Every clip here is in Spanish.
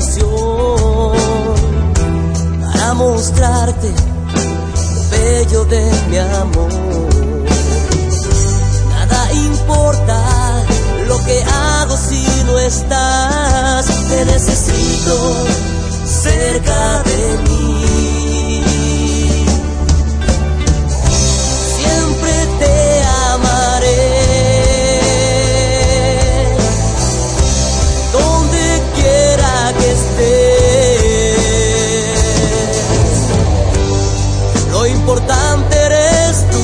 canción para mostrarte lo bello de mi amor. Nada importa lo que hago si no estás. Te necesito cerca de mí. Siempre te amaré. Donde quiera que estés, lo importante eres tú.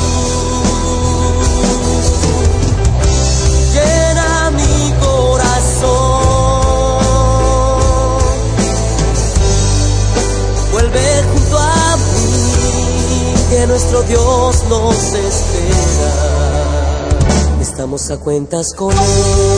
Llena mi corazón, vuelve junto a mí, que nuestro Dios nos espera. Estamos a cuentas con Él.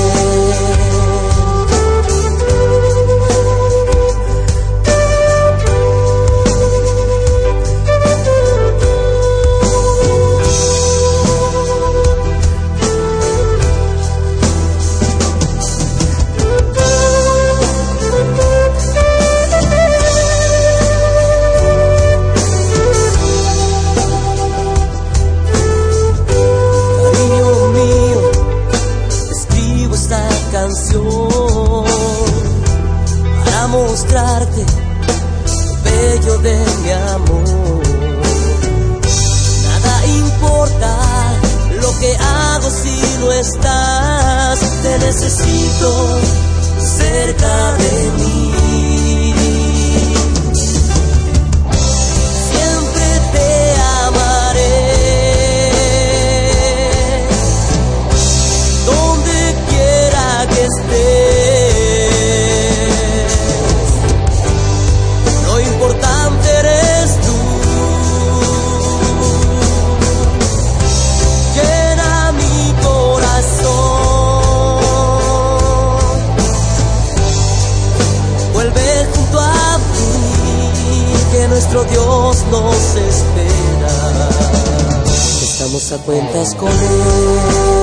Para mostrarte lo bello de mi amor. Nada importa lo que hago si no estás. Te necesito cerca de mí. Siempre te amaré. Donde quiera que estés, lo importante eres tú. Llena mi corazón, vuelve junto a mí, que nuestro Dios nos espera. Estamos a cuentas con Él.